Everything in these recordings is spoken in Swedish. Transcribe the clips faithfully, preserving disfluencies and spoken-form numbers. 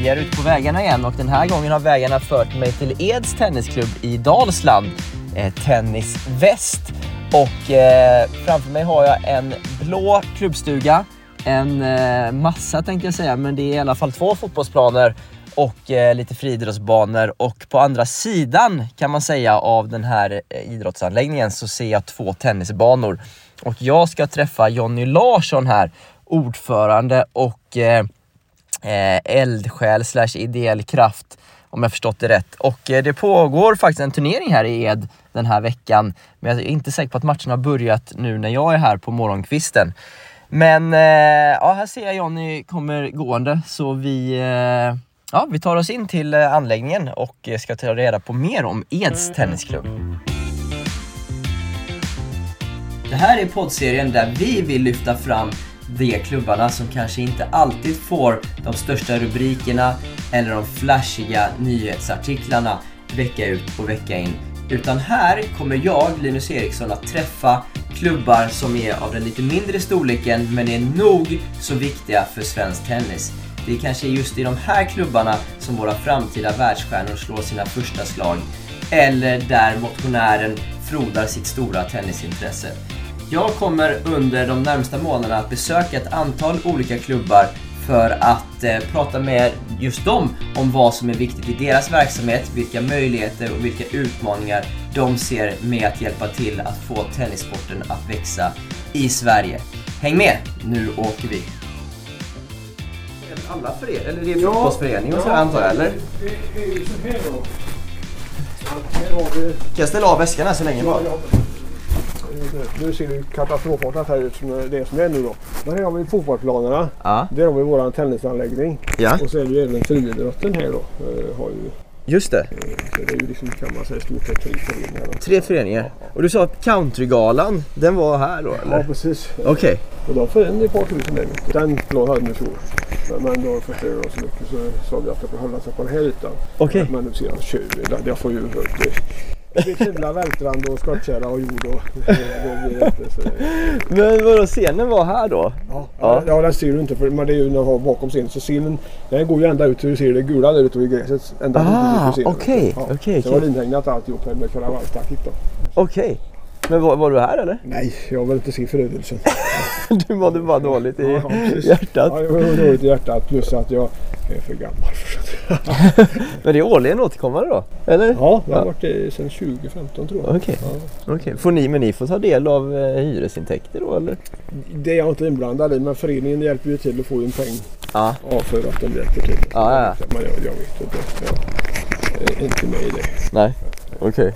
Vi är ute på vägarna igen och den här gången har vägarna fört mig till Eds tennisklubb i Dalsland, eh, Tennis Väst. Och eh, framför mig har jag en blå klubbstuga, en eh, massa tänkte jag säga, men det är i alla fall två fotbollsplaner och eh, lite friidrottsbanor. Och på andra sidan kan man säga av den här eh, idrottsanläggningen så ser jag två tennisbanor. Och jag ska träffa Jonny Larsson här, ordförande och eh, eh, eldsjäl slash ideell kraft, om jag förstått det rätt. Och eh, det pågår faktiskt en turnering här i Ed den här veckan. Men jag är inte säker på att matchen har börjat nu när jag är här på morgonkvisten. Men eh, ja, här ser jag Jonny kommer gående. Så vi, eh, ja, vi tar oss in till eh, anläggningen och ska ta reda på mer om Eds tennisklubb. Det här är poddserien där vi vill lyfta fram de klubbarna som kanske inte alltid får de största rubrikerna eller de flashiga nyhetsartiklarna vecka ut och vecka in. Utan här kommer jag, Linus Eriksson, att träffa klubbar som är av den lite mindre storleken men är nog så viktiga för svensk tennis. Det är kanske just i de här klubbarna som våra framtida världsstjärnor slår sina första slag, eller där motionären frodar sitt stora tennisintresse. Jag kommer under de närmsta månaderna att besöka ett antal olika klubbar för att eh, prata med just dem om vad som är viktigt i deras verksamhet, vilka möjligheter och vilka utmaningar de ser med att hjälpa till att få tennissporten att växa i Sverige. Häng med, nu åker vi! Alla för er, eller det är fotbollsförening och så antar jag, eller? Det är ju så här då. Här har vi... Kan jag ställa av väskan här så länge bara? Nu ser det katastrofartat här ut som det som är nu då. Men här har vi fotbollsplanerna. Ja. Där har vi våran tennisanläggning. Ja. Och så är det ju även friidrotten här då. Uh, har ju, Just det. uh, så det är ju liksom, kan man säga, stort sett tre föreningar. Då. Tre föreningar. Och du sa att countrygalan, den var här då, eller? Ja, precis. Okej. Okay. Och de får in ett par tusen där ute. Den plan hade vi fjol. Men, men då förstörde de så mycket så sa vi att jag får hålla sig på den här ytan. Okej. Okay. Men nu ser jag kör vi. Jag får ju hört det. Det blir himla vältrande och skottkärra och jord och det, det blir inte så. Men vadå, scenen var här då? Ja, ja. ja den ser du inte för men det är ju när har bakom scenen så scenen den går ju ända ut så du ser det gula där ute i gräset ända ah, ut till scenen. Okej, ja. okej. Så var det inhägnat alltihop här med karavallstaket då. Okej. Men var, var du här eller? Nej, jag vill inte se förödelsen. Du mådde bara dåligt i ja, hjärtat. Ja, jag var dåligt i hjärtat plus att jag är för gammal för att... Men det är årligen återkommande då? Eller? Ja, det har varit det sedan tjugo femton tror jag. Okej. Ja. Okej. Får ni, men ni får ta del av eh, hyresintäkter då eller? Det är jag inte inblandad i men föreningen hjälper ju till att få en peng. Ja. Ja, för att de hjälper till. Ja, ja. Men jag, jag vet inte. Jag är inte med i det. Nej, okej.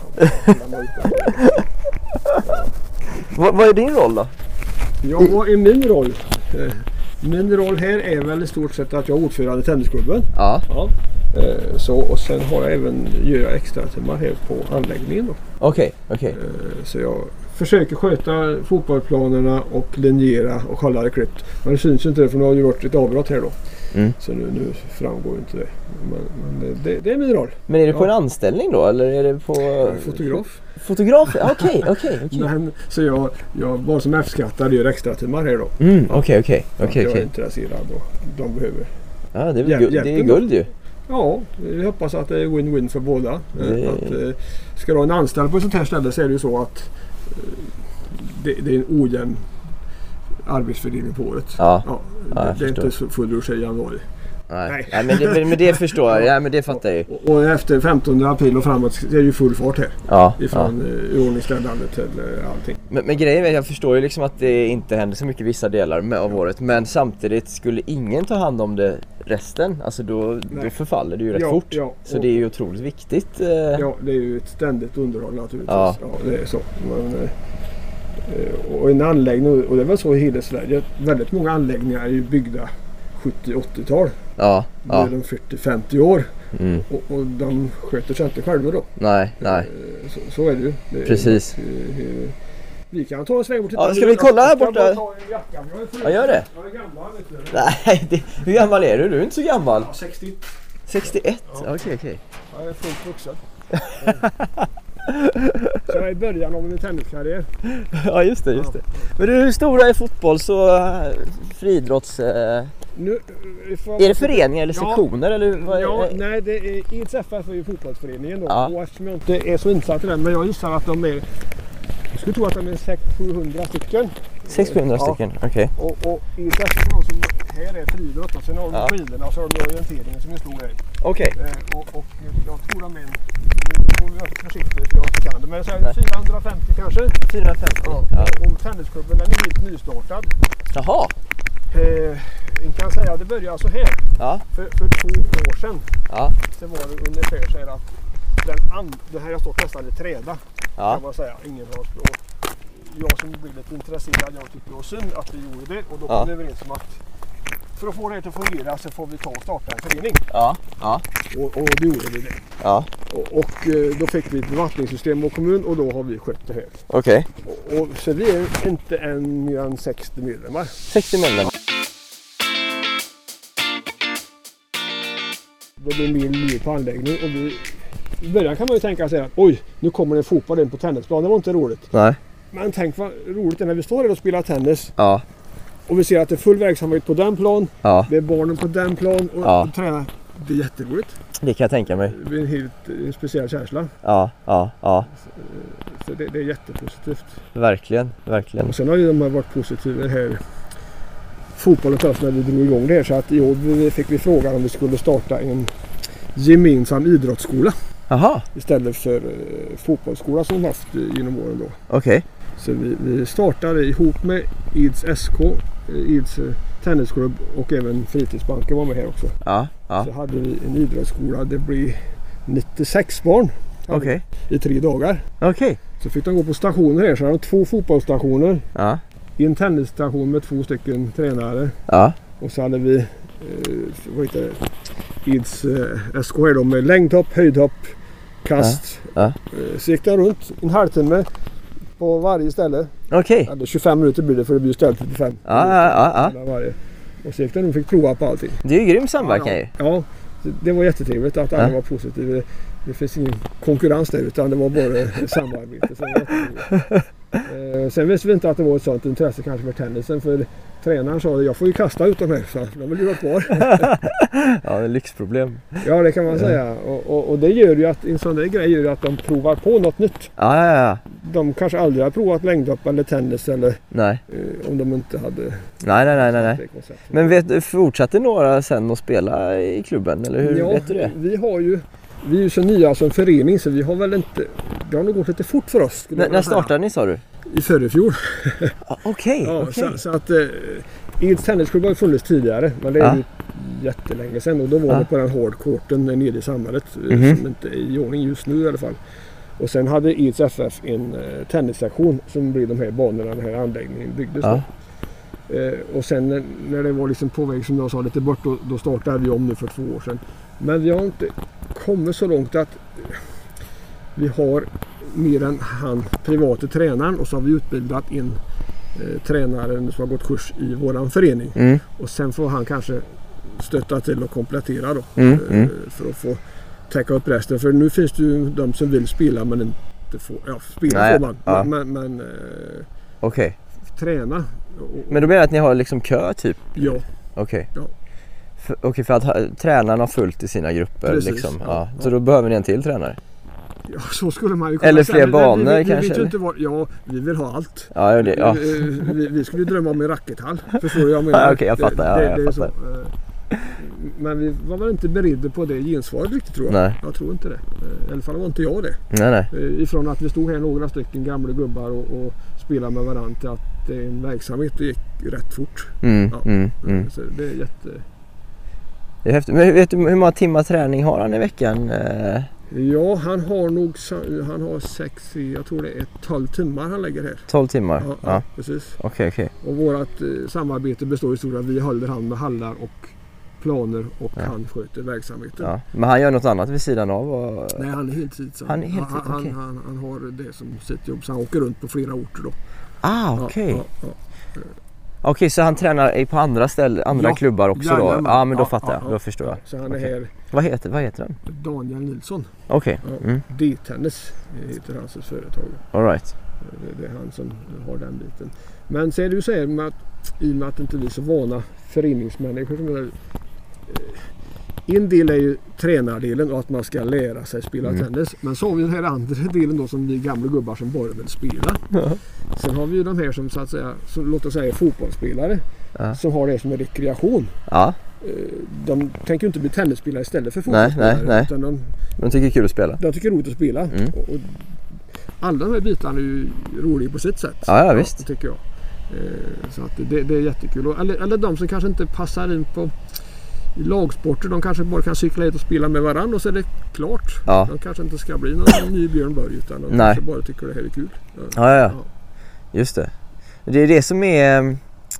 Vad, vad är din roll då? Ja, vad är min roll? Min roll här är väl i stort sett att jag är ordförande i tennisklubben. Ja. Ja. Så, och sen har jag även göra extra timmar här på anläggningen då. Okej, okej. Så jag försöker sköta fotbollsplanerna och linjera och hålla det klippt. Men det syns ju inte det för nu har ju varit ett avbrott här då. Mm. Så nu, nu framgår inte det. Men, men det, det är min roll. Men är det på ja. en anställning då? Eller är det på... Fotograf. Fotograf? Okej, okej. Så jag, jag bara som F-skattar gör extra timmar här då. Mm, okej, okej. Jag är intresserad och de behöver ja, det är, hjälp, det är guld ju. Ja, vi hoppas att det är win-win för båda. Det... Att, ska du ha en anställd på ett sånt här ställe så är det ju så att det, det är en ojämn arbetsfördelning på året. Ja, ja, ja det, det är inte så full rush i januari. Nej, Nej. Nej men, det, men det förstår jag. Ja, men det fattar jag ju. Och, och efter femtonde april och framåt är det ju full fart här. Ja, ifrån ja. Ordningsställandet till allting. Men, men grejen är, jag förstår ju liksom att det inte händer så mycket vissa delar med, av året. Men samtidigt skulle ingen ta hand om det resten, alltså då, då förfaller det ju rätt ja, fort. Ja, så det är ju otroligt viktigt. Eh. Ja, det är ju ett ständigt underhåll naturligtvis. Ja, ja det är så. Men, och en anläggning, och det var så i hela Sverige, väldigt många anläggningar är ju byggda sjuttio-åttiotal. Ja, nu ja. är de fyrtio-femtio år. Mm. Och, och de sköter sig inte själva då. Nej, nej. Så, så är det ju. Det precis. Är, är, vi kan ta en sväng bort. Ja, ska vi kolla här borta? Ja, gör det. Jag är gammal, vet du. Nej, det, hur gammal är du? Du är inte så gammal. Ja, sextio. sextioett? Okej, ja. okej. Okay, okay. Jag är fullt vuxen. Så jag är i början av min tenniskarriär. Ja, just det, just det. Men du, hur stora är fotbolls- och friidrotts... Eh, Nu, är det föreningar eller sektioner? Ja, eller vad är, ja, är... nej, det är I D S F F är ju fotbollsföreningen då. Ja. Och eftersom jag inte är så insatt i den, men jag gissar att de är, jag skulle tro att de är sex sjuhundra stycken. sex hundra ja. stycken, okej. Okay. Och, och I D S F F då, som här är friidrott och sen har de ja. skidorna och så har de orienteringen som är stor grej. Okej. Okay. Eh, och, och jag tror de är, nu får vi vara försiktiga för jag inte kan det, men så här fyrahundrafemtio kanske. fyrahundrafemtio? Ja. Ja. Och tennisklubben den är helt nystartad. Jaha. Eh, jag kan säga att det började så här. Ja. För, för två år sedan. Ja. Så var det ungefär så här att den and, det här har stått nästan i träda. Ja. Kan man säga. Ingen har och jag som blev lite intresserad, jag tyckte det var synd att vi gjorde det. Och då kom ja. vi överens om att för att få det att fungera så får vi ta och starta en förening. Ja. Ja. Och, och då gjorde vi det. Ja. Och, och då fick vi ett bevattningssystem och kommun och då har vi skött det här. Okej. Okay. Och, och så vi är inte än mer än sextio medlemmar. sextio medlemmar. Det blir mer liv på anläggning och vi, i början kan man ju tänka sig att oj, nu kommer det fotboll in på tennisplan. Det var inte roligt. Nej. Men tänk vad roligt det är när vi står där och spelar tennis. Ja. Och vi ser att det är full verksamhet på den plan. Ja. Det är barnen på den plan och, ja. och tränar. Det är jätteroligt. Det kan jag tänka mig. Det är en helt en speciell känsla. Ja, ja, ja. Så, så det, det är jättepositivt. Verkligen, verkligen. Och sen har ju de här varit positiva här. Fotbollen först när vi drog igång det här. Så att i år fick vi frågan om vi skulle starta en gemensam idrottsskola. Aha. Istället för uh, fotbollsskola som vi haft genom åren då. Okej. Okay. Så vi, vi startade ihop med I D S S K, I D S tennisklubb och även fritidsbanken var med här också. Ja, ja. Så hade vi en idrottsskola, det blir nittiosex barn okay. i tre dagar. Okej. Okay. Så fick de gå på stationer här, så hade de två fotbollsstationer. Ja. En tennisstation med två stycken tränare. Ja. Och så hade vi eh, vad heter det? I D S S K här då med längdhopp, höjdhopp, kast. Ja. Ja. Så gick det runt en halvtimme på varje ställe. Okej. Okay. tjugofem minuter blir det för det blir ställt till fem. Ja, ja, ja. Varje. Och så gick det och fick prova på allting. Det är ju grym samverkan ja, ju. Ja, det var jättetrevligt att alla ja. var positiva. Det, det finns ingen konkurrens där utan det var bara samarbete. Så eh, sen visste vi inte att det var ett sånt intresse kanske för tennisen för tränaren sa att jag får ju kasta ut de här så de vill ju vara kvar. Ja, det är lyxproblem. Ja, det kan man säga. Och, och, och det gör ju att en sån där grej gör ju att de provar på något nytt. Ja, ja, ja. De kanske aldrig har provat längdhopp eller tennis eller nej. Eh, om de inte hade. Nej, nej, nej, nej. nej. Men vet, fortsatte några sen att spela i klubben eller hur ja, vet du det? Vi har ju vi är ju så nya som förening så vi har väl inte det har nog gått lite fort för oss. N- när startade ni sa du? I förrfjol. ah, Okej. Okay, ja, okay. så, så att eh, I D S tennisklubb har ju funnits tidigare men det är ja. ju jättelänge sedan och då var ja. det på den hårdkorten nere i samhället mm-hmm. som inte är i ordning just nu i alla fall. Och sen hade I D S F F en eh, tennissektion som blev de här banorna, den här anläggningen byggdes ja. då. Eh, och sen när, när det var liksom på väg som jag sa lite bort då, då startade vi om nu för två år sedan. Men vi har inte kommit så långt att vi har mer än han privata tränaren och så har vi utbildat en eh, tränare som har gått kurs i våran förening. Mm. Och sen får han kanske stötta till och komplettera då mm, eh, mm. för att få täcka upp resten. För nu finns det ju de som vill spela men inte får, ja spela Nej, får man. ja. Men, men eh, okay. träna. Och, men då menar att ni har liksom kö typ? Ja. Okej. Okay. Ja. Okej, okay, för att ha, tränarna har fullt i sina grupper Precis, liksom. Ja, ja, så ja. då behöver ni en till tränare? Ja, så skulle man ju kunna eller säga. fler banor vi, vi, vi, kanske? Vi, vi, inte var, ja, vi vill ha allt. Ja, det, ja. Vi, vi, vi skulle drömma om en rackethall. Förstår jag menar? Ja, okej, okay, jag fattar. Det, ja, det, jag det fattar. Så, men vi var väl inte beredda på det gensvaret riktigt tror jag. Nej. Jag tror inte det. I alla fall var inte jag det. Nej, nej. Ifrån att vi stod här några stycken gamla gubbar och, och spelade med varandra till att det är en verksamhet det gick rätt fort. Mm, ja. mm, mm. Så det är jätte... Det är häftigt. Men vet du hur många timmar träning har han i veckan? Ja, han har nog han har sex, jag tror det är tolv timmar han lägger här. tolv timmar? Ja, ja. ja precis. Okej, okay, okej. Okay. Och vårt eh, samarbete består i stora att vi håller han med hallar och planer och ja. han sköter verksamheten. Ja. Men han gör något annat vid sidan av? Och... Nej, han är heltid. Han är heltid, han, han, okay. han, han har det som sitt jobb så han åker runt på flera orter då. Ah, okej. Okay. Ja, ja, ja. Okej, okay, så han tränar på andra ställen, andra ja, klubbar också då? Ja, ah, men då ja, fattar jag. Ja, då förstår jag. Så han är okay. här. Vad heter, vad heter han? Daniel Nilsson. Okej. Okay. Ja, mm. D-tennis heter hans företag. All right. Det, det är han som har den biten. Men så är det ju så här med att i och med att inte vi är så vana föreningsmänniskor som är, en del är ju tränardelen och att man ska lära sig spela mm. tennis. Men så har vi den här andra delen då som vi gamla gubbar som bara vill spela. Ja. Sen har vi ju de här som så att säga, som, låt oss säga fotbollsspelare ja. Som har det som en rekreation. Ja. De tänker ju inte bli tennisspelare istället för fotbollsspelare. Nej, nej, nej. Utan de, de tycker det är kul att spela. De tycker det är roligt att spela. Mm. Och, och alla de här bitarna är ju roliga på sitt sätt. Ja, ja visst. Ja, tycker jag. Så att det, det är jättekul. Eller, eller de som kanske inte passar in på i lagsporter, de kanske bara kan cykla hit och spela med varandra och så är det klart. Ja. De kanske inte ska bli någon ny Björn Borg utan de Nej. kanske bara tycker det här är kul. Ja. Ja, ja, ja. Just det. Det är det som är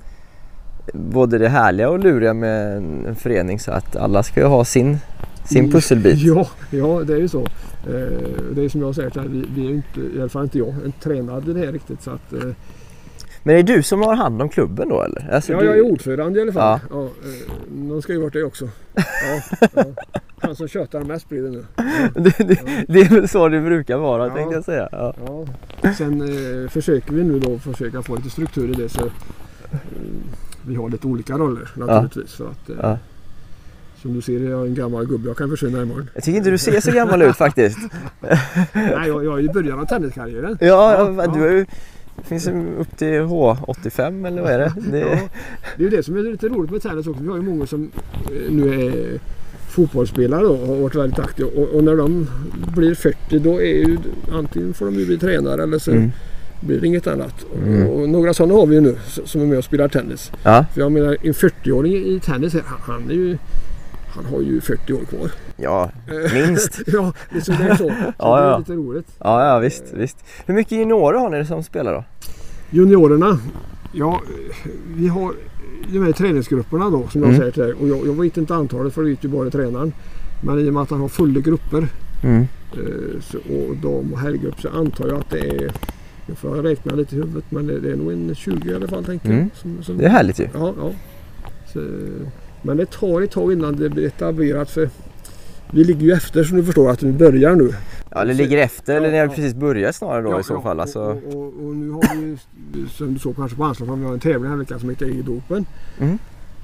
både det härliga och luriga med en förening, så att alla ska ju ha sin, sin pusselbit. Ja, ja, det är ju så. Det är som jag säger, vi, vi är inte, i alla fall inte jag, en tränad i det här riktigt. Så att, men är det du som har hand om klubben då eller? Alltså, ja, du... jag är ordförande i alla fall. Ja. Ja, någon ska ju vara det också. Ja, ja. Han som tjötar mest blir det nu. Ja. Det, det, ja. det är väl så det brukar vara, ja. tänkte jag säga. Ja. Ja. Sen eh, försöker vi nu då försöka få lite struktur i det, så eh, vi har lite olika roller naturligtvis. Ja. För att, eh, ja. Som du ser är jag en gammal gubbe, jag kan försvinna imorgon. Jag tycker inte du ser så gammal ut faktiskt. Nej, jag, jag är i början av tenniskarriären. Ja, ja, du är ju... Det finns upp till H åttiofem eller vad är det? Det... Ja, det är ju det som är lite roligt med tennis också. Vi har ju många som nu är fotbollsspelare och har varit väldigt aktiva. Och, och när de blir fyrtio då är ju antingen får de ju bli tränare eller så mm. blir det inget annat. Mm. Och, och några sådana har vi ju nu som är med och spelar tennis. Ja. För jag menar, en fyrtioåring i tennis, han, han är ju... Han har ju fyrtio år kvar. Ja, minst. Ja, det är så. Det är, så. Så ja, det är ja. lite roligt. Ja, ja visst, visst. Hur mycket juniorer har ni som spelar då? Juniorerna? Ja, vi har de här träningsgrupperna då, som mm. jag säger till dig. Och jag, jag vet inte antalet, för det vet ju bara tränaren. Men i och med att han har fulla grupper mm. så, och dam- och herrgrupp, så antar jag att det är... Jag får räkna lite i huvudet, men det, det är nog en tjugo i alla fall, tänker mm. jag. Som, som, det är härligt ju. Ja, ja. Så, men det tar ett tag innan det blir etablerat, för vi ligger ju efter, som du förstår, att vi börjar nu. Ja, det ligger efter, ja, eller ni har ja. precis börjat snarare då ja, i så fall. Alltså. Och, och, och nu har vi, som du såg kanske på anslag, vi har en tävling här veckan som heter E G-dopen. Mm.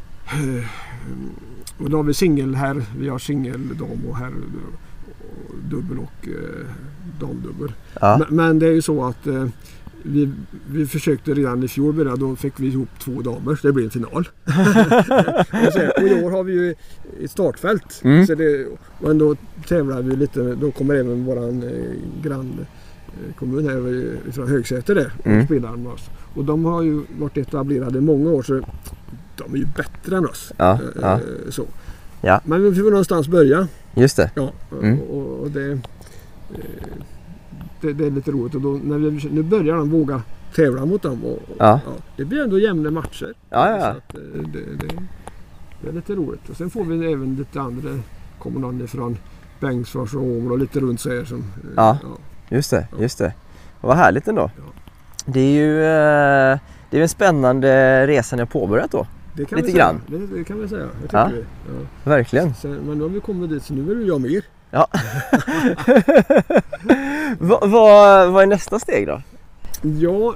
Och då har vi singel här, vi har singel dam och herr och dubbel och eh, damdubbel. Ja. Men, men det är ju så att eh, Vi, vi försökte redan i fjol börja, då fick vi ihop två damer, så det blev en final. Och i år har vi ju ett startfält. Mm. Så det, men då tävlar vi lite, då kommer även våran eh, grannkommun här från Högsäter där och mm. spelar med oss. Och de har ju varit etablerade i många år, så de är ju bättre än oss. Ja, eh, ja. Så. Ja. Men vi får någonstans börja. Just det. Ja, mm. och, och det... Eh, Det, det är lite roligt, och då, när vi, nu börjar de våga tävla mot dem och, och ja. Ja, det blir ändå jämna matcher. Ja, ja. Så att, det, det, det är lite roligt. Och sen får vi även lite andra, kommer någon ifrån Bengtsfors och Åmål och lite runt sig som, ja, ja, just det, ja. just det. Vad härligt ändå. Ja. Det är ju det är en spännande resa ni har påbörjat då. Det kan lite grann. Det, det kan vi säga. Jag ja. vi. Ja. Verkligen. Sen, men nu har vi kommit dit, så nu vill jag mer. Ja. vad, vad, vad är nästa steg då? Ja,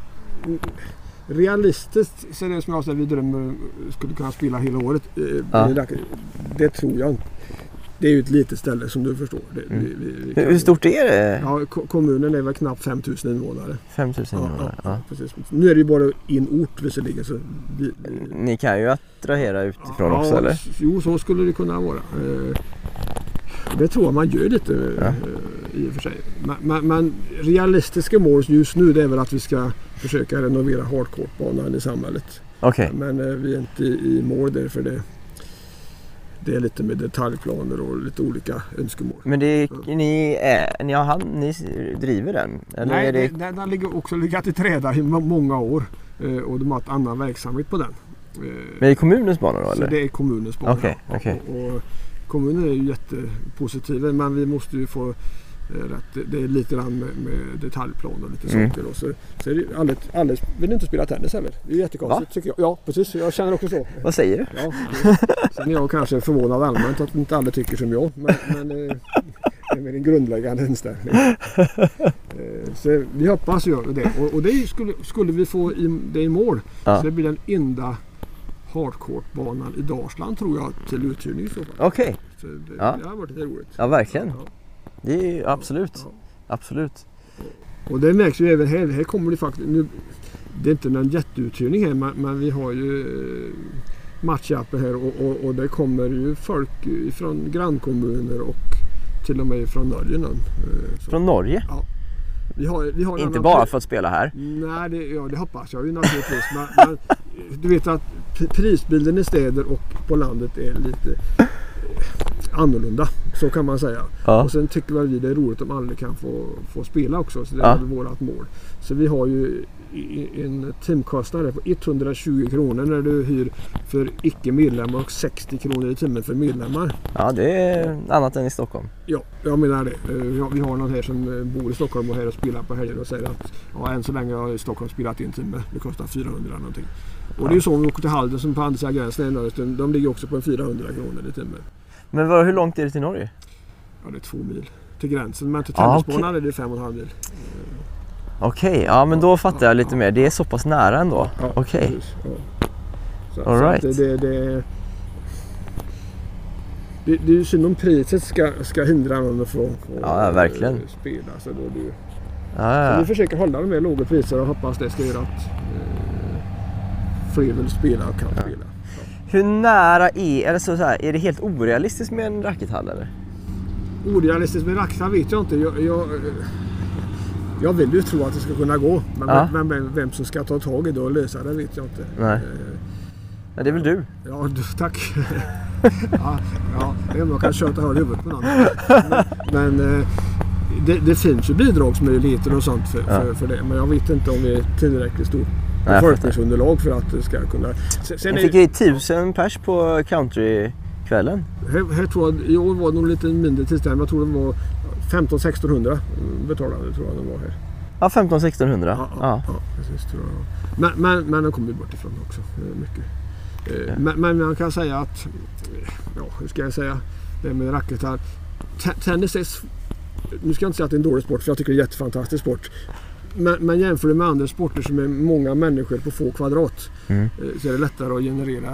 realistiskt så är det som jag säger, vi drömmer skulle kunna spela hela året. Ja. Det, det tror jag inte. Det är ju ett litet ställe som du förstår. Det, mm. vi, vi, vi Hur stort är det? Ja, kommunen är väl knappt fem tusen invånare. fem tusen invånare, ja, ja. ja. Precis. Nu är det ju bara en ort visserligen. Så vi, Ni kan ju attrahera utifrån ja, också, eller? Jo, så skulle det kunna vara. Det tror jag man gör lite ja. i och för sig. Men, men, men realistiska mål just nu, det är väl att vi ska försöka renovera hardcourt-banan i samhället. Okay. Men vi är inte i mål där, för det, det är lite med detaljplaner och lite olika önskemål. Men det är, ja. ni, är, ni, har hand, ni driver den? Eller Nej, är det... den har ligger också legat i träda i många år, och de har ett annan verksamhet på den. Men är det kommunens bana då? Eller? Så det är kommunens bana. Okay, okay. Och, och kommunen är ju jättepositiv, men vi måste ju få rätt, det är lite grann med, med detaljplan och lite mm. saker då. Så, så är det alldeles, alldeles, vill inte spela tennis heller. Det är jättekonstigt, tycker jag. Ja, precis. Jag känner också så. Vad säger du? Ja, sen är jag kanske förvånad allmänt att inte alla tycker som jag. Men, men, med en grundläggande inställning. eh, så vi hoppas göra det. Och, och det skulle, skulle vi få i, det i mål ja. Så det blir den enda hardcourt-banan i Dalsland tror jag till uthyrning i så fall. Okej. Okay. Så det, ja. det har varit lite roligt. Ja, verkligen. Ja. Det är absolut. Ja. Absolut. Och det märks ju även här. Här kommer det faktiskt... Nu, det är inte någon jätteuthyrning här, men, men vi har ju matchappar här och, och, och det kommer ju folk från grannkommuner och till och med från Norge. Någon, så. Från Norge? Ja. Vi har, vi har inte bara för att spela här? Nej, det, ja, det hoppas jag ju naturligtvis. men, men du vet att prisbilden i städer och på landet är lite annorlunda, så kan man säga. Ja. Och sen tycker väl vi det är roligt om alla kan få, få spela också, så det är ja. väl vårat mål. Så vi har ju en timkostnad på etthundratjugo kronor när du hyr för icke-medlemmar och sextio kronor i timmen för medlemmar. Ja, det är annat än i Stockholm. Ja, jag menar det. Vi har någon här som bor i Stockholm och här och spelar på helger och säger att ja, än så länge har Stockholm spelat en timme. Det kostar fyrahundra någonting. Och ja. det är ju så om vi åker till Halden som på andra sidan gränsen, de ligger också på en fyrahundra kronor i timmen. Men var, hur långt är det till Norge? Ja, det är två mil till gränsen, men till tennisbanan ah, okay. är det fem och en halv mil. Okej, okay, ja men då fattar jag lite mer. Det är så pass nära ändå. Ja, okej. Okay. Ja. All right. Det, det, det, det, det är ju synd om priset ska, ska hindra någon från ja, ja, verkligen. Äh, spela. Så då du, ja, ja. Så vi försöker hålla de här låga priser och hoppas det ska göra att äh, fler vill spela och kan ja. spela. Ja. Hur nära är, eller så här, är det helt orealistiskt med en rackethall eller? Orealistiskt med en rackethall vet jag inte. Jag, jag, Jag vill ju tro att det ska kunna gå, men ja. vem, vem, vem som ska ta tag i det och lösa det vet jag inte. Nej. Men det är väl du? Ja, du, tack. ja, ja, jag kan köta hör huvudet på någon. Men, men det, det finns ju bidragsmöjligheter och sånt för, ja. för, för det, men jag vet inte om det är tillräckligt stort befolkningsunderlag för att det ska kunna... Sen jag fick ju tusen pers på countrykvällen. Här, här tror jag, i år var det nog lite mindre tillställning, jag tror det var femton sexton hundra betalade tror jag de var här. Ja, femton sexton hundra. Ja, ja, ja. ja precis, tror jag. Men, men, men de kommer bort ifrån också. Mycket. Ja. Men, men man kan säga att, ja, hur ska jag säga, det med rackethall. Tennis är, nu ska jag inte säga att det är en dålig sport, för jag tycker det är en jättefantastisk sport. Men, men jämför det med andra sporter som är många människor på få kvadrat, mm. så är det lättare att generera.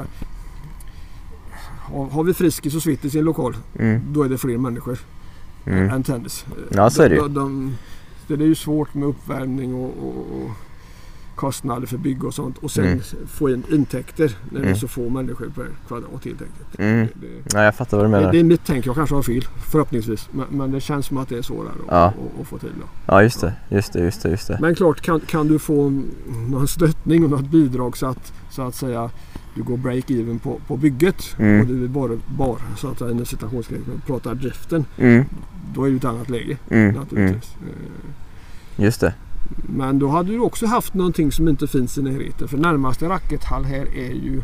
Har, har vi Friskis och Svittis i en lokal, mm. då är det fler människor. Mm. än tennis. Ja, så är det ju. De, de, de, det är ju svårt med uppvärmning och, och, och kostnader för bygg och sånt. Och sen mm. få in intäkter när mm. det är så få människor per kvadrat helt enkelt. Mm. Det, det, ja, jag fattar vad du menar. Det, det är mitt tänk, jag kanske har fel, förhoppningsvis. Men, men det känns som att det är svårare att, ja. att, att få till. Då. Ja, just det. Just det, just det, just det. Men klart, kan, kan du få någon stöttning och något bidrag så att, så att säga du går break-even på, på bygget mm. och du är bara, bara så att en situationsgrej pratar driften, mm. då är det ett annat läge mm. naturligtvis. Mm. Just det. Men då hade du också haft någonting som inte finns i närheten, för närmaste rackethall här är ju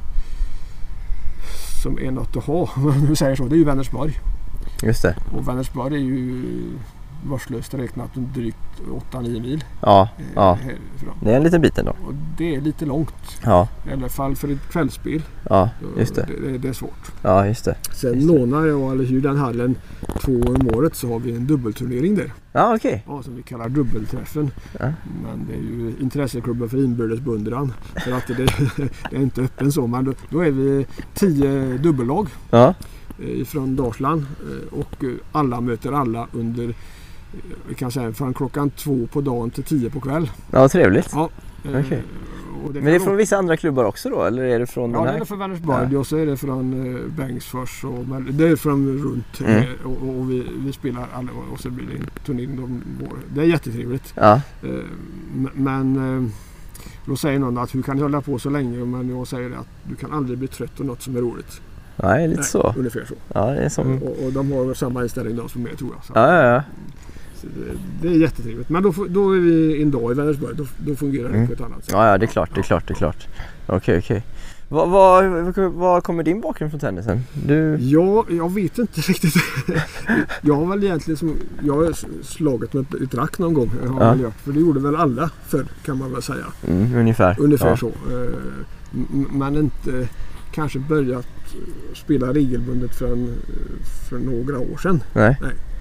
som är något att ha, om man säger så, det är ju Vänersborg. Just det. Och Vänersborg är ju varslöst räknat drygt åtta nio mil. Ja, ja. Det är en liten bit ändå. Och det är lite långt. Ja. I alla fall för ett kvällsspel. Ja, just det. Det, det är svårt. Ja, just det. Sen just lånar jag eller hyr den hallen två om året, så har vi en dubbelturnering där. Ja, okej. Okay. Ja, som vi kallar dubbelträffen. Ja. Men det är ju intresseklubben för inbördesbundran. För att det, det är inte öppen så. Men då, då är vi tio dubbellag. Ja. Från Dalsland, och alla möter alla under, vi kan säga, från klockan två på dagen till tio på kväll. Ja, trevligt. Ja. Okay. Och det Men det är från vissa andra klubbar också då? Eller är det från ja, den här? Ja, det är från Vänersborg, ja. Och så är det från eh, Bengtsfors och det är från runt mm. och, och vi, vi spelar alla, och så blir det en turnering de går. Det är jättetrevligt. Ja. Eh, men eh, då säger någon att hur kan du hålla på så länge? Men jag säger att du kan aldrig bli trött av något som är roligt. Nej, lite Nej, så. Ungefär så. Ja, det är som... och, och de har samma inställning då som jag, tror jag. Så. Ja, ja, ja. Så det, det är jättetrevligt. Men då, då är vi en dag i Vänersborg. Då, då fungerar det mm. på ett annat sätt. Ja, ja, det är klart, det är klart, det är klart. Okej, okej. Vad, vad, vad kommer din bakgrund från tennisen? Du... Ja, jag vet inte riktigt. Jag har väl egentligen som, jag har slagit med ett rack någon gång. Jag har ja. väl gjort, för det gjorde väl alla förr, kan man väl säga. Mm, ungefär. Ungefär ja. så. Men inte kanske börjat spela regelbundet för, en, för några år sedan. Nej. Nej.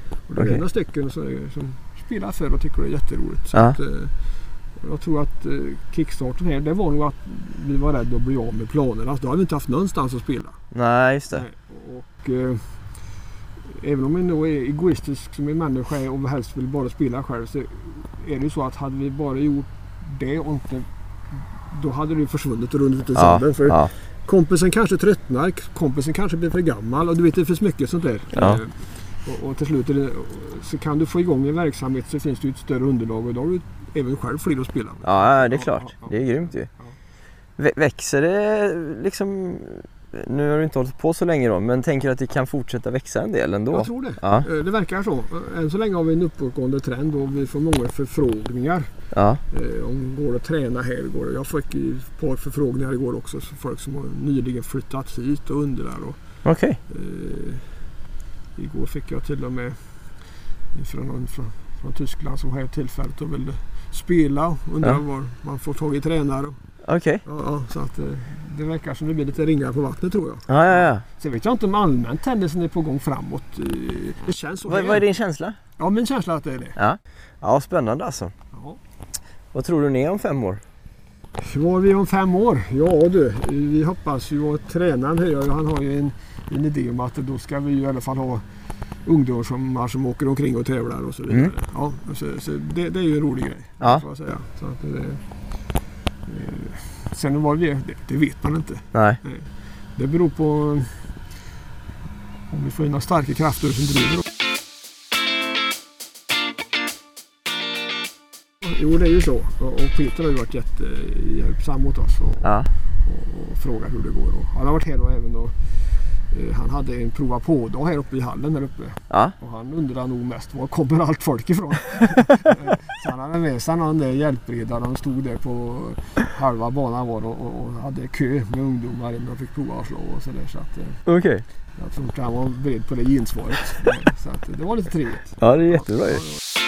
Och det är Okej. några stycken som, som spelar för och tycker det är jätteroligt. Så Ja. att, eh, jag tror att eh, kickstarten här, det var nog att vi var rädda att bli av med planerna. Då har vi inte haft någonstans att spela. Nej, just det. Nej, och eh, även om man nog är egoistisk som en människa är och helst vill bara spela själv, så är det ju så att hade vi bara gjort det och inte, då hade det ju försvunnit och runnit ut i Ja, sanden. För ja. kompisen kanske tröttnar, kompisen kanske blir för gammal och du vet det finns mycket sånt där. Ja. Eh, och, och till slut är det, så kan du få igång en verksamhet så finns det ju ett större underlag och då har du även själv fler att spela med. Ja, det är Ja, klart. ja, ja. Det är grymt ju. Ja. Vä- Växer det liksom... Nu har du inte hållit på så länge då, men tänker att det kan fortsätta växa en del ändå? Jag tror det. Ja. Eh, Det verkar så. Än så länge har vi en uppåtgående trend och vi får många förfrågningar. Ja. Eh, om går att träna här igår. Jag fick ett par förfrågningar igår också. Så folk som har nyligen flyttat hit och undrar. Och, Okej. eh, igår fick jag till och med från, någon, från, från Tyskland som har ett tillfället och vill spela och undrar Ja. var man får tag i tränare. Okej. Ja, ja, så att, eh, det verkar som det blir lite ringar på vattnet tror jag. Ja, ja, ja. Sen vet jag inte om allmänt tennisen är på gång framåt. Eh, Det känns så. Vad, här. vad är din känsla? Ja, min känsla är att det är det. Ja. Ja, spännande alltså. Ja. Vad tror du ni är om fem år? Var vi om fem år? Ja du, vi hoppas ju att tränaren här, han har ju en, en idé om att då ska vi ju i alla fall ha ungdomar som, som åker omkring och tävlar och så vidare. Mm. Ja, så, så det, det är ju en rolig grej. Ja. Får jag säga. Så att det, eh, sen vad vi är, det, det vet man inte. Nej. Det beror på om vi får in några starka krafter som driver. Jo, det är ju så. Och Peter har ju varit jättehjälpsam mot oss och, Ja. och, och frågat hur det går. Och han har varit här då även då. eh, Han hade en prova på dag här uppe i hallen där uppe. Ja. Och han undrar nog mest var kommer allt folk ifrån. Så han hade med sig någon där hjälpredare. De stod där på halva banan var och, och, och hade kö med ungdomar och fick prova att slå och sådär. Så att eh, Okej. jag tror inte han var beredd på det gensvaret. Så att det var lite trevligt. Ja, det är jättebra ju.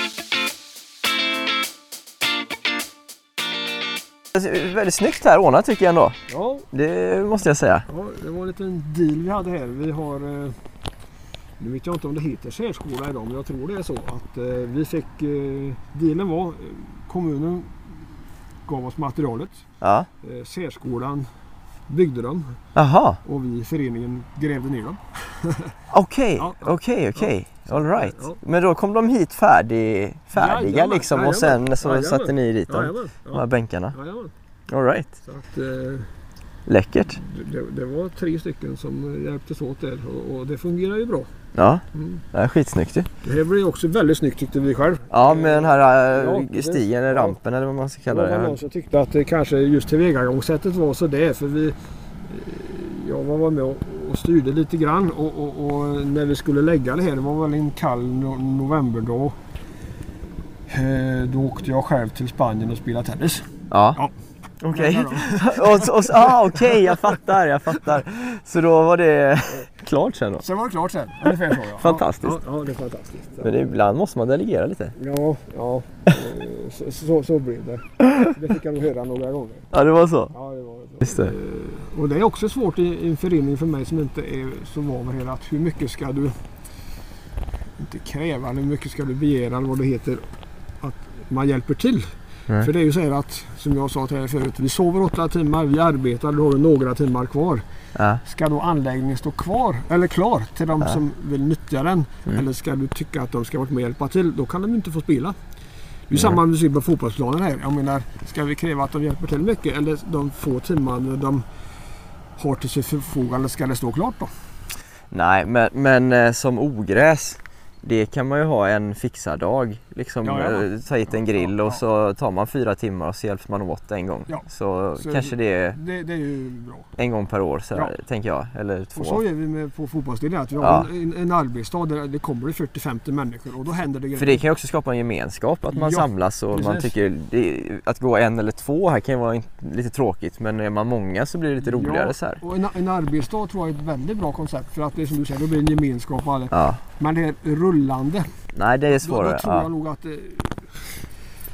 Väldigt snyggt här ordnat tycker jag ändå. Ja, Det måste jag säga. ja, det var en liten deal vi hade här. Vi har, eh, nu vet jag inte om det heter särskola idag, men jag tror det är så att eh, vi fick, eh, dealen var, eh, kommunen gav oss materialet, Ja. eh, särskolan byggde dem Aha. och vi i föreningen grävde ner dem. Okej, Ja, ja. okej, okej. All right. Ja. Men då kom de hit färdig, färdiga Jajamän, liksom och jajamän, sen så jajamän. satte ni dit dem, Jajamän, de här ja, bänkarna. jajamän. All right. Så att, eh, Läckert. det, det var tre stycken som hjälptes åt där och, och det fungerar ju bra. Ja, Mm. det är skitsnyggt ju. Det här blev också väldigt snyggt tyckte vi själv. Ja, med den här Ja, äh, det- stigen, eller ja. rampen eller vad man ska Det kalla var det. någon som tyckte att det kanske just tillvägagångssättet var så där för vi, eh, jag var med och, och styrde lite grann och, och, och när vi skulle lägga det här, det var väl en kall no novemberdag, eh, då åkte jag själv till Spanien och spelade tennis. Ja, Ja. okej. och, och, ah, okej, jag fattar, jag fattar. Så då var det klart sen då. Sen var det klart sen, ungefär så ja. Fantastiskt. Ja, ja, det är fantastiskt. Ja. Men ibland måste man delegera lite. Ja, ja. eh, så, så, så blev det. Det fick jag nog höra några gånger. Ja, det var så. Ja, det var så. Just det. Eh, Och det är också svårt i, i en förening för mig som inte är så van med hela att hur mycket ska du inte kräva, eller hur mycket ska du begära eller vad det heter att man hjälper till. Nej. För det är ju så här att, som jag sa till er förut, vi sover åtta timmar, vi arbetar, då har vi några timmar kvar. Ja. Ska då anläggningen stå kvar eller klar till de Ja. som vill nyttja den? Mm. Eller ska du tycka att de ska vara med och hjälpa till? Då kan de inte få spela. Det är ju Nej. samma med på fotbollsplanen här. Jag menar, ska vi kräva att de hjälper till mycket eller de få timmar de har till sitt förfogande ska det stå klart då? Nej, men, men eh, som ogräs, det kan man ju ha en fixad dag. Liksom Ja, ja. eh, ta hit en Ja, grill ja, och så tar man fyra timmar och så hjälps man åt en gång. Ja. Så, Så kanske det är Det, det är ju bra. en gång per år så här, tänker jag. Eller två. Och så är vi med på fotbollsdelen att vi har Ja. en, en arbetsdag där det kommer det fyrtio femtio människor och då händer det grejer. För det kan ju också skapa en gemenskap, att man Ja, samlas och man precis. tycker det, att gå en eller två här kan ju vara in- lite tråkigt, men är man många så blir det lite roligare Ja, så här. och en, en arbetsdag tror jag är ett väldigt bra koncept för att det är som du säger, då blir det en gemenskap och alla. Ja. Men det är rullande. Nej, det är Då, svårare. då tror Ja. jag nog att eh,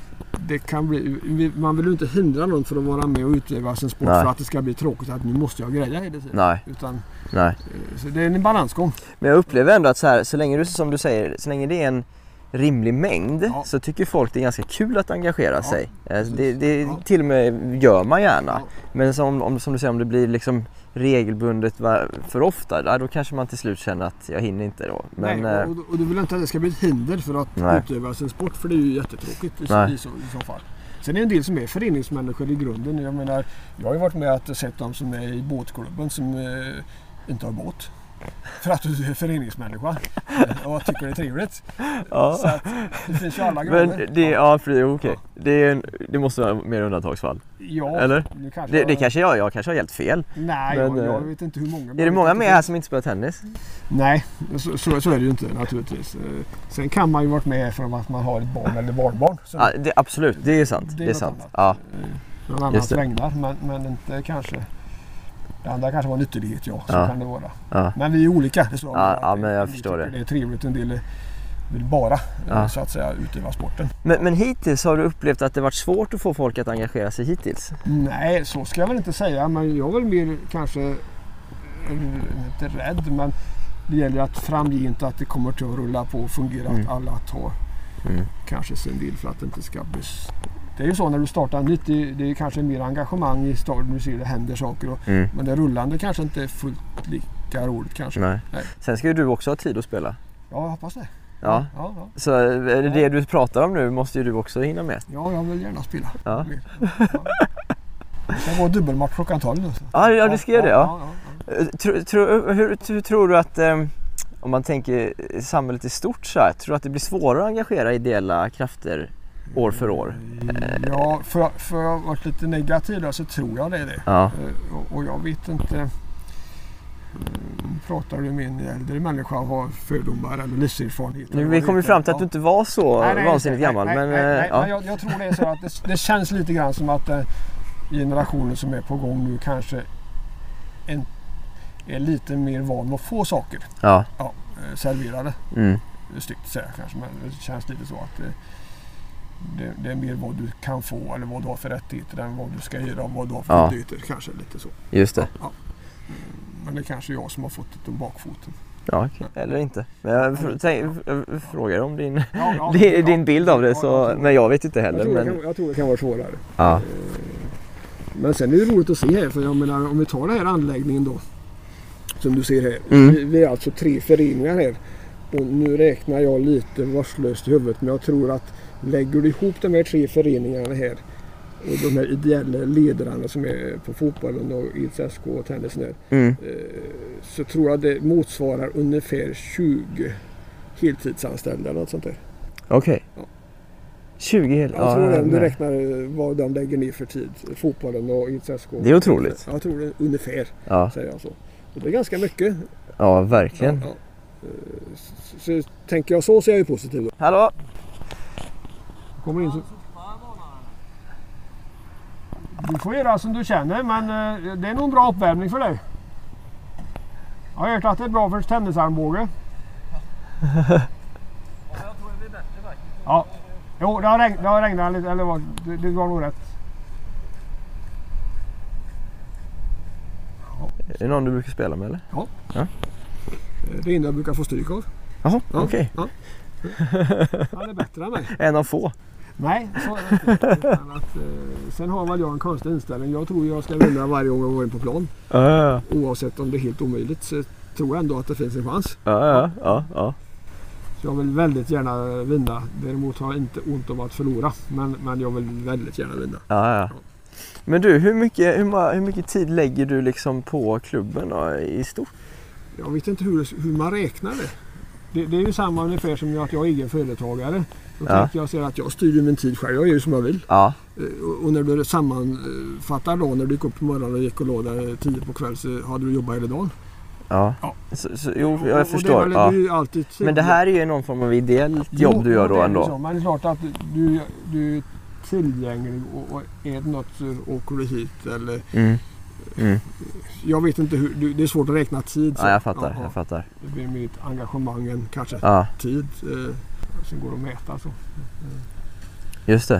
det kan bli, man vill ju inte hindra någon för att vara med och utöva sin sport. Nej. För att det ska bli tråkigt att nu måste jag greja hela tiden. Nej. Utan, Nej. Så det är en balansgång. Men jag upplever ändå att så, här, så länge du, som du säger, så länge det är en rimlig mängd, ja. Så tycker folk det är ganska kul att engagera ja. sig. Det, det ja. till och med gör man gärna. Ja. Men som, om, som du säger, om det blir liksom regelbundet för ofta, då kanske man till slut känner att jag hinner inte då. Men, Nej, och, och du vill inte att det ska bli ett hinder för att nej. utöva sin sport, för det är ju jättetråkigt i, i, så, i så fall. Sen är det en del som är föreningsmänniskor i grunden. Jag menar, jag har ju varit med att sett dem som är i båtklubben som eh, inte har båt. För att du är föreningsmänniska och tycker det är trevligt. Ja. Så att det finns ju alla grader. Men det, ja, för det är okej. Ja. Det, är en, det måste vara mer undantagsfall. Ja. Eller? Det kanske, det, det kanske jag, jag kanske har helt fel. Nej, men, jag, jag vet inte hur många. Är det många med här som inte spelar tennis? Nej, så, så, så är det ju inte naturligtvis. Sen kan man ju varit med för att man har ett barn eller barnbarn. Ja, det, absolut, det är sant. Det är, det är sant. Ja. Någon annans vägnar, men, men inte kanske... Det andra kanske var en ytterlighet, ja. Så ja. kan det vara. Ja. Men vi är olika. Det så ja, ja, men jag förstår det. Det är trevligt, en del vill bara ja. så att säga utöva sporten. Men, men hittills har du upplevt att det varit svårt att få folk att engagera sig hittills? Nej, så ska jag väl inte säga. Men jag är väl mer kanske, inte rädd, men det gäller att framgent att det kommer till att rulla på och fungera. Mm. Att alla tar mm. kanske sin del för att det inte ska bli... Det är ju så när du startar nytt, det, det är kanske mer engagemang i starten, du ser det händer saker. Och, mm. Men det rullande kanske inte är fullt lika roligt kanske. Nej. Nej. Sen ska ju du också ha tid att spela. Ja, jag hoppas det. Ja. Ja, ja. Så är det, det du pratar om nu måste ju du också hinna med. Ja, jag vill gärna spela. Ja. Ja. Det ska vara dubbelmatch klockan tolv. Ja, ja, det ska göra det. Ja. Ja, ja, ja. Tro, tro, hur, hur tror du att, um, om man tänker samhället i stort så här, tror du att det blir svårare att engagera ideella krafter år för år? Ja, för, för att vara lite negativ där så tror jag det är det. Ja. Och, och jag vet inte, pratar du med en äldre människa och har fördomar eller livserfarenhet? Nu, vi kom ju fram till att du inte var så nej, nej, vansinnigt gammal. Nej, men, nej, nej, ja. nej jag, jag tror det är så att det, det känns lite grann som att äh, generationen som är på gång nu kanske en, är lite mer van att få saker ja. Ja, serverade. Mm. Styggt säga kanske, men det känns lite så att äh, Det, det är mer vad du kan få eller vad du har för rättigheter än vad du ska göra och vad du har för ja. rättigheter. Kanske lite så. Just det. Ja. Men det är kanske jag som har fått det om bakfoten. Ja, okay. Eller inte. Men jag fr- tänk, jag frågar om din, ja, ja, din, din ja, bild av det, så, ja, men jag vet inte heller. Jag tror, men... det, kan, jag tror det kan vara svårare. Ja. Men sen är det roligt att se här, för jag menar, om vi tar den här anläggningen då, som du ser här. Mm. Vi, vi är alltså tre föreningar här. Och nu räknar jag lite varslöst i huvudet, men jag tror att lägger du ihop de här tre föreningarna här och de här ideella ledarna som är på fotbollen och I S K och tennisen här, mm. så tror jag det motsvarar ungefär tjugo heltidsanställda eller något sånt där. Okej. Okay. Ja. tjugo hel... Jag tror ja, du räknar vad de lägger ner för tid, fotbollen och I S K. Det är otroligt. Jag tror det ungefär, ja. säger jag så. Och det är ganska mycket. Ja, verkligen. Ja, ja. Så, så tänker jag så, så är jag ju positiv då. Hallå? Kommer in så... Du får göra som du känner, men uh, det är nog en bra uppvärmning för dig. Jag har hört att det är bra för tennisarmbåge. Ja, jag tror det blir bättre faktiskt. Ja. Jo, det har, regn, det har regnat lite, eller vad, det, det var nog rätt. Ja. Är det någon du brukar spela med eller? Ja. Ja. Det är en jag brukar få stryk av. Jaha, ja. okej. Okay. Ja. Han är bättre än mig. En av få. Nej, så är det inte. Att, eh, sen har väl jag en konstig inställning. Jag tror jag ska vinna varje gång jag går in på plan. Ja, ja. Oavsett om det är helt omöjligt, så tror jag ändå att det finns en chans. Ja, ja, ja, ja. Så jag vill väldigt gärna vinna. Däremot har jag inte ont om att förlora. Men, men jag vill väldigt gärna vinna. Ja, ja. Men du, hur mycket, hur, hur mycket tid lägger du liksom på klubben då, i stort? Jag vet inte hur, hur man räknar det. det. Det är ju samma ungefär som att jag är egen företagare. Då ja. tänker jag säga att jag styr min tid själv. Jag gör ju som jag vill. Ja. Och, och när du sammanfattar då, när du gick upp på morgonen och gick och lådade tio på kväll, så hade du jobbat hela dagen. Ja, ja. Så, så, jo, jag och, förstår. Och det är, ja. alltid men det här är ju någon form av ideellt jobb jo, du gör då ändå. Så, men det är klart att du, du är tillgänglig och, och är det något så åker du hit eller... Mm. Mm. Jag vet inte hur, det är svårt att räkna tid. Så. Ja, jag fattar, ja, jag fattar. Det blir mitt engagemang än kanske ja. tid. Eh, som går att mäta så. Just det.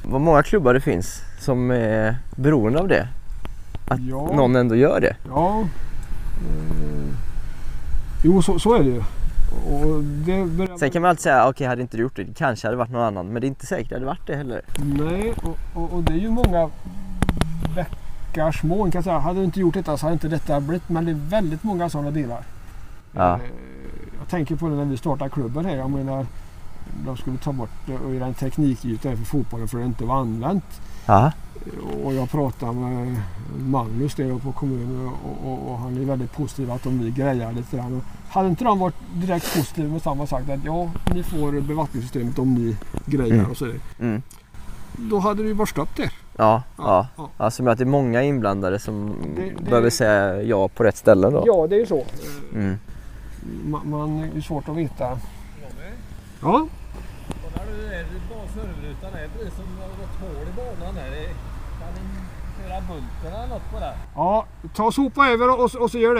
Vad många klubbar det finns som är beroende av det. Att Ja. någon ändå gör det. Ja. Eh, jo, så, så är det ju. Och det börjar... Sen kan man alltid säga, okej, okay, hade inte du gjort det, det kanske hade varit någon annan. Men det är inte säkert att det hade varit det heller. Nej, och, och, och det är ju många bäckar små. Kan jag säga. Hade du inte gjort detta så hade inte detta blivit. Men det är väldigt många sådana delar. Ja. Eh, jag tänker på det när vi startade klubben här. Jag menar, de skulle ta bort och göra en teknikyta för fotbollen för det inte var använt. Ja. Och jag pratade med Magnus där på kommunen och, och, och han är väldigt positiv att de vi grejar lite grann. Och hade inte de varit direkt positiva med samma sagt att ja, ni får bevattningssystemet om ni grejar Mm. och så. Mm. Då hade det ju varit stopp där. Ja, Ja, ja. ja. Alltså med att det är många inblandade som Det- det- behöver säga ja på rätt ställen då. Ja, det är ju så. Mm. Man, man är ju svårt att veta. Tommy, Ja, kolla du där, serverrutan är precis som något hål i banan här. Det- Kan ni köra bulten eller något på det? ja ta och sopa över och, och så gör det.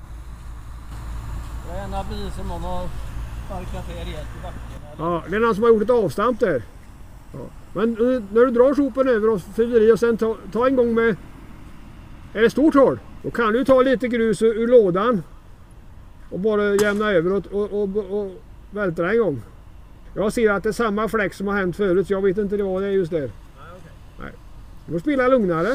Det är gärna bli som om att sparka ner rejält i backen. Eller? Ja, det är någon som har gjort ett avstamp där. Ja. Men eh, när du drar sopen över och fyller i och sen ta, ta en gång med... Är det stort hål? Då kan du ta lite grus ur, ur lådan. Och bara jämna över och, och, och, och vältra en gång. Jag ser att det är samma fläck som har hänt förut. Så jag vet inte vad det är just där. Nej, okej. Nej. Du får spela lugnare.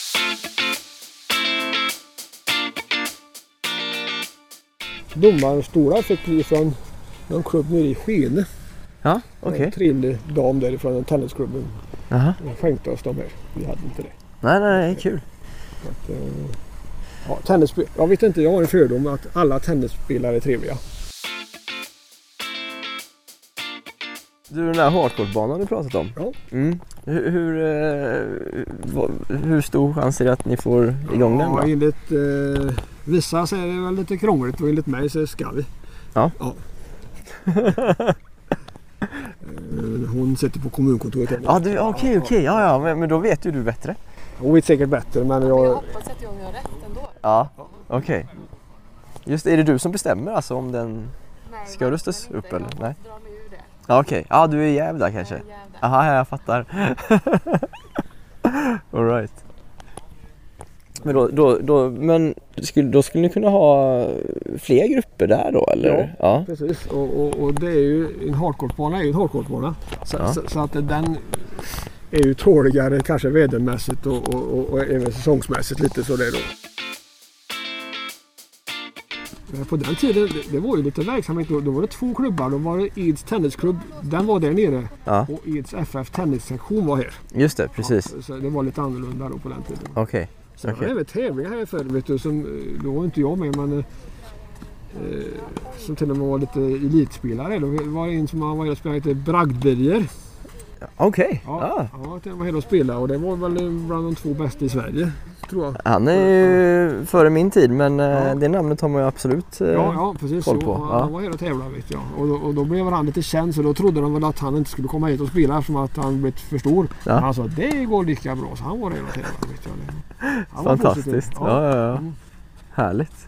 Domarstolar fick vi från någon klubb nere i Skene. Ja, okej. En trevlig dam därifrån den tennisklubben. Jaha. De skänkte oss de här. Vi hade inte det. Nej, nej, nej, kul. Att, eh, ja, tennisspel- jag vet inte, jag har en fördom att alla tennisspelare är trevliga. Du, den där hardcourt-banan du pratat om. Ja. Mm. Hur, hur, eh, vad- hur stor chans är det att ni får igång den Ja, då? enligt eh, vissa så är det väl lite krångligt och enligt mig så ska vi. Ja. Ja. Eh, Hon sitter på kommunkontoret. Ja, du, okej, okej. Ja, ja, men, men då vet ju du bättre. Hon vet säkert bättre, men Jag jag... hoppas att jag har rätt ändå. Ja, okej. Just är det du som bestämmer alltså om den... Nej, Ska rustas verkligen upp inte. eller? Jag Nej. måste dra mig ur det. Ja, okej. Ja, du är jäv där kanske. Jag är jävla. Aha, ja, jag fattar. All right. Men, då, då, då, men skulle, då skulle ni kunna ha fler grupper där då, eller? Ja. Precis, och, och, och det är ju en hardcourtbana är ju en hardcourtbana. Så, Ja. så, så att den är ju tåligare kanske vädermässigt och, och, och, och även säsongsmässigt lite så det då. På den tiden, det, det var ju lite verksamhet då, då var det två klubbar. Då var det Eds tennisklubb, den var där nere. Ja, Och Eds F F tennissektion var här. just det, precis. Ja, så det var lite annorlunda då på den tiden. Okej. Så det Okej. var även tävlingar här förr, vet du, som, då var inte jag med, men eh, som till och med var lite elitspelare. Då var det en som var här och spelade, heter Bragdberger. Okej. Ja, Ah. ja, den var här och spelade och det var väl bland de två bästa i Sverige, tror jag. Han är ju före min tid, men eh, Ja. det namnet har man ju absolut eh, Ja, ja precis. koll Så, på. han, Ja. han var här och tävlade, vet jag. Och då, och då blev han lite känd, så då trodde de väl att han inte skulle komma hit och spela eftersom att han blivit för stor. Ja. Men han sa, det går lika bra, så han var här och tävlade, vet jag. Han var Fantastiskt. positiv. Ja, ja, ja. Mm. Härligt.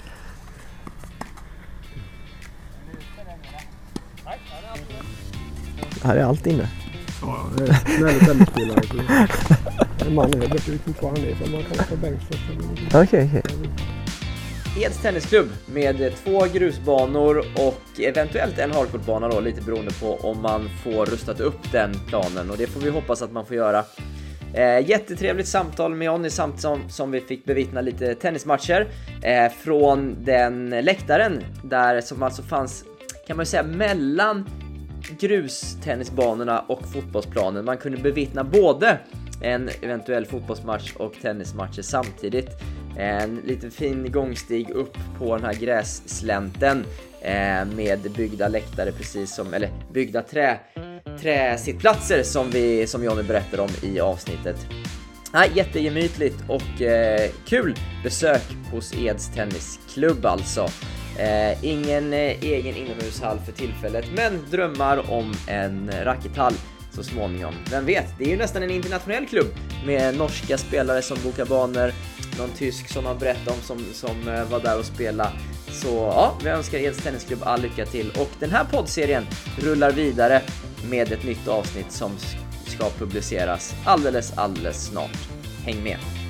Här är allt inne. Ja, det är snäll tennisspelare. En man är borta, jag vet inte vad han är, för man kan få Bengtsfors. Okej, okej. Eds tennisklubb med två grusbanor och eventuellt en hardcourtbana då, lite beroende på om man får rustat upp den planen, och det får vi hoppas att man får göra. Eh, jättetrevligt samtal med Johnny, samt som, som vi fick bevittna lite tennismatcher eh, från den läktaren där, som alltså fanns, kan man ju säga, mellan grustennisbanorna och fotbollsplanen. Man kunde bevittna både en eventuell fotbollsmatch och tennismatcher samtidigt. En lite fin gångstig upp på den här grässlänten eh, med byggda läktare, precis som, eller byggda trä, träsittplatser som vi, som Johnny berättade om i avsnittet. Ja, jättegemytligt och eh, kul besök hos Eds tennisklubb alltså. Eh, ingen eh, egen inomhushall för tillfället, men drömmar om en rackethall så småningom. Vem vet, det är ju nästan en internationell klubb med norska spelare som bokar banor, någon tysk som har berättat om som, som eh, var där och spela. Så ja, vi önskar Eds tennisklubb all lycka till, och den här poddserien rullar vidare med ett nytt avsnitt som ska publiceras alldeles, alldeles snart. Häng med!